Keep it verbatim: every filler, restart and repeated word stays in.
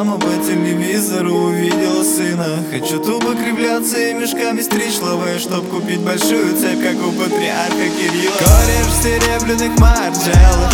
мама по телевизору увидела сына. Хочу тупо кривляться и мешками стричь лавы, чтоб купить большую цепь, как у патриарха Кирилла. Кореш в серебряных марджелах,